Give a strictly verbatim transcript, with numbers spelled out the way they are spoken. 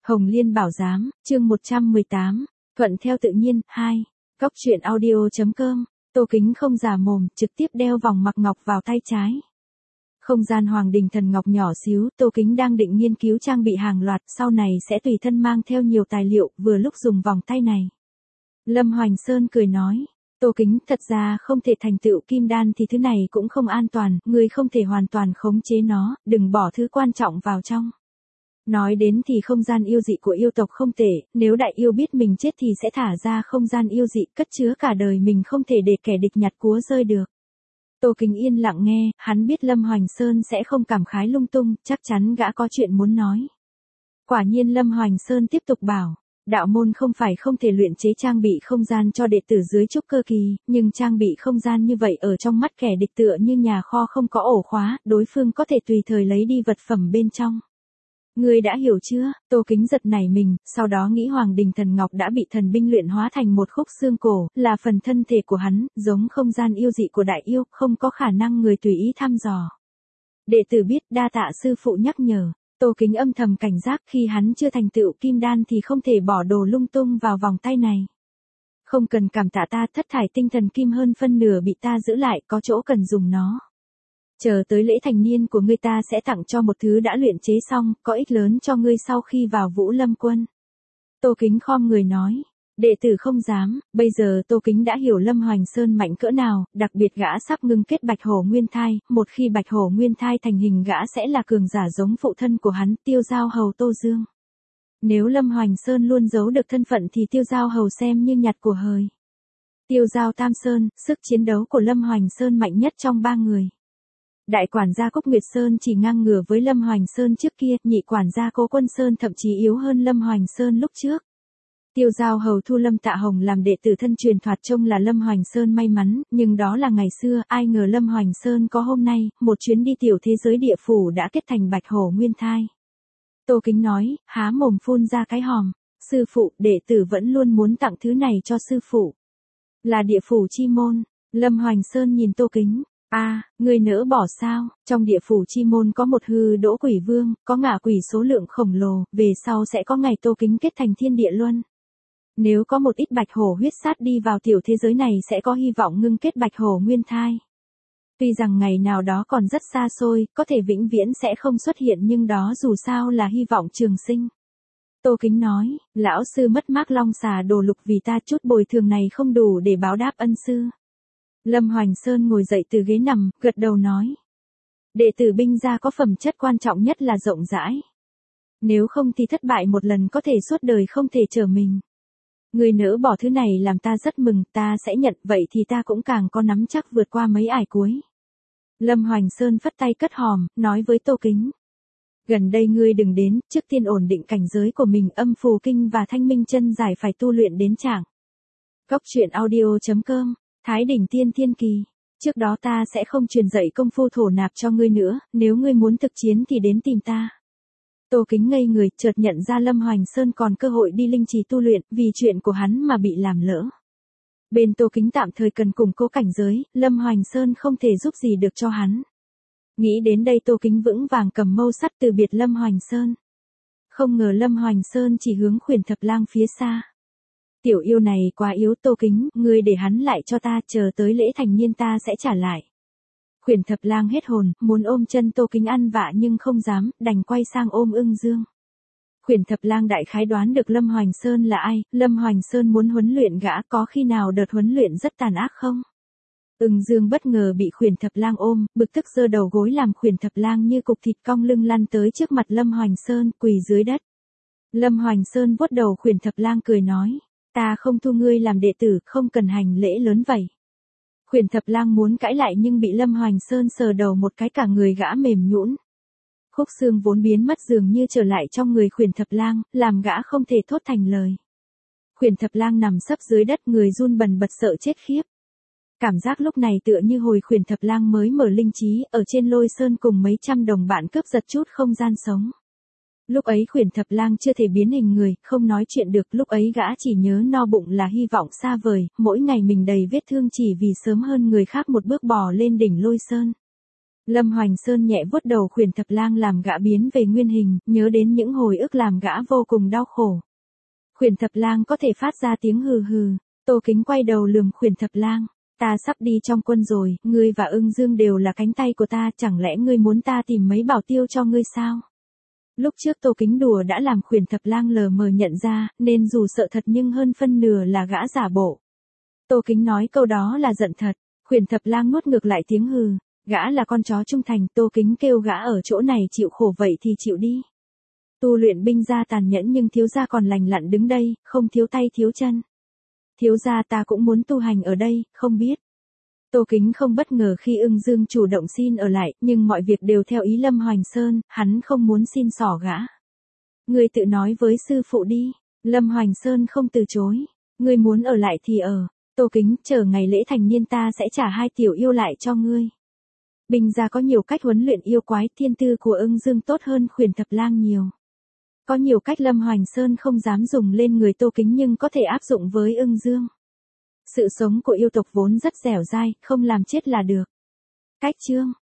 Hồng Liên Bảo Giám, chương một trăm mười tám, Thuận theo tự nhiên, hai. Góc truyện audio.com, Tô Kính không giả mồm, trực tiếp đeo vòng mặc ngọc vào tay trái. Không gian Hoàng Đình Thần Ngọc nhỏ xíu, Tô Kính đang định nghiên cứu trang bị hàng loạt, sau này sẽ tùy thân mang theo nhiều tài liệu, vừa lúc dùng vòng tay này. Lâm Hoành Sơn cười nói, Tô Kính, thật ra không thể thành tựu kim đan thì thứ này cũng không an toàn, người không thể hoàn toàn khống chế nó, đừng bỏ thứ quan trọng vào trong. Nói đến thì không gian yêu dị của yêu tộc không tệ, nếu đại yêu biết mình chết thì sẽ thả ra không gian yêu dị cất chứa cả đời mình không thể để kẻ địch nhặt cúa rơi được. Tô Kính yên lặng nghe, hắn biết Lâm Hoành Sơn sẽ không cảm khái lung tung, chắc chắn gã có chuyện muốn nói. Quả nhiên Lâm Hoành Sơn tiếp tục bảo, đạo môn không phải không thể luyện chế trang bị không gian cho đệ tử dưới trúc cơ kỳ, nhưng trang bị không gian như vậy ở trong mắt kẻ địch tựa như nhà kho không có ổ khóa, đối phương có thể tùy thời lấy đi vật phẩm bên trong. Ngươi đã hiểu chưa? Tô Kính giật nảy mình, sau đó nghĩ Hoàng Đình Thần Ngọc đã bị thần binh luyện hóa thành một khúc xương cổ, là phần thân thể của hắn, giống không gian yêu dị của đại yêu, không có khả năng người tùy ý thăm dò. Đệ tử biết, đa tạ sư phụ nhắc nhở. Tô Kính âm thầm cảnh giác, khi hắn chưa thành tựu kim đan thì không thể bỏ đồ lung tung vào vòng tay này. Không cần cảm tạ ta, thất thải tinh thần kim hơn phân nửa bị ta giữ lại, có chỗ cần dùng nó. Chờ tới lễ thành niên của ngươi ta sẽ tặng cho một thứ đã luyện chế xong, có ích lớn cho ngươi sau khi vào Vũ Lâm Quân. Tô Kính khom người nói, đệ tử không dám, bây giờ Tô Kính đã hiểu Lâm Hoành Sơn mạnh cỡ nào, đặc biệt gã sắp ngưng kết Bạch Hổ Nguyên Thai, một khi Bạch Hổ Nguyên Thai thành hình gã sẽ là cường giả giống phụ thân của hắn, Tiêu Giao Hầu Tô Dương. Nếu Lâm Hoành Sơn luôn giấu được thân phận thì Tiêu Giao Hầu xem như nhặt của hời. Tiêu Giao Tam Sơn, sức chiến đấu của Lâm Hoành Sơn mạnh nhất trong ba người. Đại quản gia Cốc Nguyệt Sơn chỉ ngang ngửa với Lâm Hoành Sơn trước kia, nhị quản gia Cố Quân Sơn thậm chí yếu hơn Lâm Hoành Sơn lúc trước. Tiêu Giao Hầu thu Lâm Tạ Hồng làm đệ tử thân truyền thoạt trông là Lâm Hoành Sơn may mắn, nhưng đó là ngày xưa, ai ngờ Lâm Hoành Sơn có hôm nay, một chuyến đi tiểu thế giới địa phủ đã kết thành Bạch Hổ Nguyên Thai. Tô Kính nói, há mồm phun ra cái hòm, sư phụ, đệ tử vẫn luôn muốn tặng thứ này cho sư phụ. Là địa phủ chi môn, Lâm Hoành Sơn nhìn Tô Kính. A, à, người nỡ bỏ sao? Trong địa phủ chi môn có một hư đỗ quỷ vương, có ngạ quỷ số lượng khổng lồ, về sau sẽ có ngày Tô Kính kết thành thiên địa luân. Nếu có một ít bạch hổ huyết sát đi vào tiểu thế giới này sẽ có hy vọng ngưng kết Bạch Hổ Nguyên Thai. Tuy rằng ngày nào đó còn rất xa xôi, có thể vĩnh viễn sẽ không xuất hiện nhưng đó dù sao là hy vọng trường sinh. Tô Kính nói, lão sư mất mác long xà đồ lục vì ta, chút bồi thường này không đủ để báo đáp ân sư. Lâm Hoành Sơn ngồi dậy từ ghế nằm, gật đầu nói. Đệ tử binh gia có phẩm chất quan trọng nhất là rộng rãi. Nếu không thì thất bại một lần có thể suốt đời không thể trở mình. Người nỡ bỏ thứ này làm ta rất mừng, ta sẽ nhận, vậy thì ta cũng càng có nắm chắc vượt qua mấy ải cuối. Lâm Hoành Sơn phất tay cất hòm, nói với Tô Kính. Gần đây ngươi đừng đến, trước tiên ổn định cảnh giới của mình, âm phù kinh và thanh minh chân giải phải tu luyện đến trạng. Góc truyện audio.com, Thái Đỉnh Tiên Thiên Kỳ. Trước đó ta sẽ không truyền dạy công phu thổ nạp cho ngươi nữa, nếu ngươi muốn thực chiến thì đến tìm ta. Tô Kính ngây người, chợt nhận ra Lâm Hoành Sơn còn cơ hội đi linh trì tu luyện, vì chuyện của hắn mà bị làm lỡ. Bên Tô Kính tạm thời cần củng cố cảnh giới, Lâm Hoành Sơn không thể giúp gì được cho hắn. Nghĩ đến đây Tô Kính vững vàng cầm mâu sắt từ biệt Lâm Hoành Sơn. Không ngờ Lâm Hoành Sơn chỉ hướng Khuyển Thập Lang phía xa. Tiểu yêu này quá yếu, Tô Kính, ngươi để hắn lại cho ta, chờ tới lễ thành niên ta sẽ trả lại. Khuyển Thập Lang hết hồn, muốn ôm chân Tô Kính ăn vạ nhưng không dám, đành quay sang ôm Ưng Dương. Khuyển Thập Lang đại khái đoán được Lâm Hoành Sơn là ai, Lâm Hoành Sơn muốn huấn luyện gã, có khi nào đợt huấn luyện rất tàn ác không? Ưng Dương bất ngờ bị Khuyển Thập Lang ôm, bực tức giơ đầu gối làm Khuyển Thập Lang như cục thịt cong lưng lăn tới trước mặt Lâm Hoành Sơn, quỳ dưới đất. Lâm Hoành Sơn vuốt đầu Khuyển Thập Lang cười nói, ta không thu ngươi làm đệ tử, không cần hành lễ lớn vậy. Khuyển Thập Lang muốn cãi lại nhưng bị Lâm Hoành Sơn sờ đầu một cái cả người gã mềm nhũn. Khúc xương vốn biến mất dường như trở lại trong người Khuyển Thập Lang, làm gã không thể thốt thành lời. Khuyển Thập Lang nằm sấp dưới đất, người run bần bật sợ chết khiếp. Cảm giác lúc này tựa như hồi Khuyển Thập Lang mới mở linh trí, ở trên Lôi Sơn cùng mấy trăm đồng bạn cướp giật chút không gian sống. Lúc ấy Khuyển Thập Lang chưa thể biến hình người, không nói chuyện được, lúc ấy gã chỉ nhớ no bụng là hy vọng xa vời, mỗi ngày mình đầy vết thương chỉ vì sớm hơn người khác một bước bò lên đỉnh Lôi Sơn. Lâm Hoành Sơn nhẹ vuốt đầu Khuyển Thập Lang làm gã biến về nguyên hình, nhớ đến những hồi ức làm gã vô cùng đau khổ. Khuyển Thập Lang có thể phát ra tiếng hừ hừ, Tô Kính quay đầu lườm Khuyển Thập Lang, ta sắp đi trong quân rồi, ngươi và Ưng Dương đều là cánh tay của ta, chẳng lẽ ngươi muốn ta tìm mấy bảo tiêu cho ngươi sao? Lúc trước Tô Kính đùa đã làm Khuyển Thập Lang lờ mờ nhận ra, nên dù sợ thật nhưng hơn phân nửa là gã giả bộ. Tô Kính nói câu đó là giận thật, Khuyển Thập Lang nuốt ngược lại tiếng hừ, gã là con chó trung thành, Tô Kính kêu gã ở chỗ này chịu khổ vậy thì chịu đi. Tu luyện binh gia tàn nhẫn nhưng thiếu gia còn lành lặn đứng đây, không thiếu tay thiếu chân. Thiếu gia ta cũng muốn tu hành ở đây, không biết. Tô Kính không bất ngờ khi Ưng Dương chủ động xin ở lại, nhưng mọi việc đều theo ý Lâm Hoành Sơn, hắn không muốn xin xỏ gã. Ngươi tự nói với sư phụ đi, Lâm Hoành Sơn không từ chối. Ngươi muốn ở lại thì ở, Tô Kính, chờ ngày lễ thành niên ta sẽ trả hai tiểu yêu lại cho ngươi. Binh gia có nhiều cách huấn luyện yêu quái, thiên tư của Ưng Dương tốt hơn Khuyển Thập Lang nhiều. Có nhiều cách Lâm Hoành Sơn không dám dùng lên người Tô Kính nhưng có thể áp dụng với Ưng Dương. Sự sống của yêu tộc vốn rất dẻo dai, không làm chết là được. Cách chương